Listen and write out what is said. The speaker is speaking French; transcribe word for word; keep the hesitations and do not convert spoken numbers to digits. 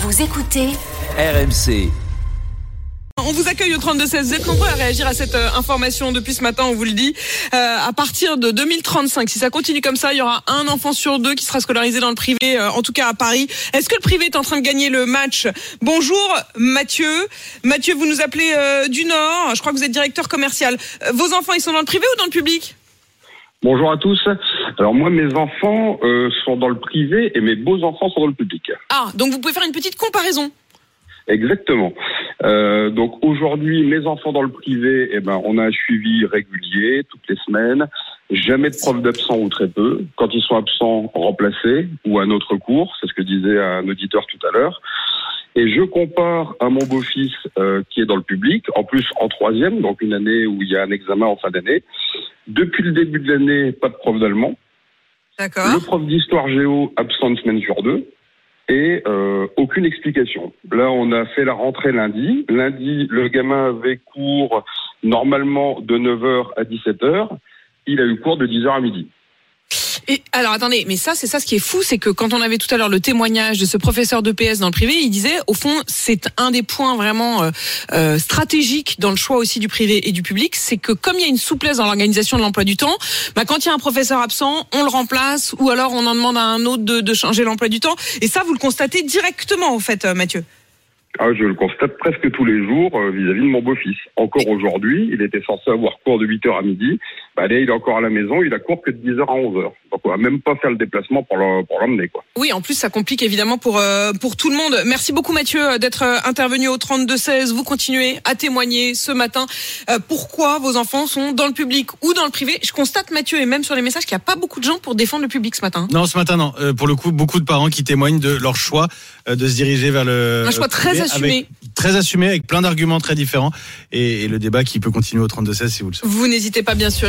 Vous écoutez R M C. On vous accueille au trente-deux seize. Vous êtes nombreux à réagir à cette euh, information depuis ce matin, on vous le dit. Euh, à partir de deux mille trente-cinq, si ça continue comme ça, il y aura un enfant sur deux qui sera scolarisé dans le privé, euh, en tout cas à Paris. Est-ce que le privé est en train de gagner le match ? Bonjour Mathieu. Mathieu, vous nous appelez euh, du Nord. Je crois que vous êtes directeur commercial. Euh, vos enfants, ils sont dans le privé ou dans le public ? Bonjour à tous. Alors moi, mes enfants euh, sont dans le privé et mes beaux-enfants sont dans le public. Ah, donc vous pouvez faire une petite comparaison. Exactement. Euh, donc aujourd'hui, mes enfants dans le privé, eh ben, on a un suivi régulier toutes les semaines. Jamais de preuve d'absent ou très peu. Quand ils sont absents, remplacés ou un autre cours. C'est ce que disait un auditeur tout à l'heure. Et je compare à mon beau-fils euh, qui est dans le public, en plus en troisième, donc une année où il y a un examen en fin d'année. Depuis le début de l'année, pas de prof d'allemand. D'accord. Le prof d'histoire géo absent une semaine sur deux. Et euh, aucune explication. Là, on a fait la rentrée lundi. Lundi, le gamin avait cours normalement de neuf heures à dix-sept heures. Il a eu cours de dix heures à midi. Et alors attendez, mais ça c'est ça ce qui est fou, c'est que quand on avait tout à l'heure le témoignage de ce professeur d'E P S dans le privé, il disait au fond c'est un des points vraiment euh, euh, stratégiques dans le choix aussi du privé et du public, c'est que comme il y a une souplesse dans l'organisation de l'emploi du temps, bah quand il y a un professeur absent, on le remplace ou alors on en demande à un autre de, de changer l'emploi du temps. Et ça vous le constatez directement au fait, Mathieu. Ah, je le constate presque tous les jours euh, vis-à-vis de mon beau-fils. Encore aujourd'hui, il était censé avoir cours de huit heures à midi. Bah, là, il est encore à la maison, il a cours que de dix heures à onze heures. Donc, on va même pas faire le déplacement pour, le, pour l'emmener, quoi. Oui, en plus, ça complique évidemment pour, euh, pour tout le monde. Merci beaucoup, Mathieu, d'être intervenu au trente-deux seize. Vous continuez à témoigner ce matin. Euh, pourquoi vos enfants sont dans le public ou dans le privé ? Je constate, Mathieu, et même sur les messages, qu'il n'y a pas beaucoup de gens pour défendre le public ce matin. Non, ce matin, non. Euh, pour le coup, beaucoup de parents qui témoignent de leur choix euh, de se diriger vers le. Un choix très assumé. Avec, très assumé, avec plein d'arguments très différents. Et, et le débat qui peut continuer au trente-deux seize si vous le souhaitez. Vous n'hésitez pas, bien sûr.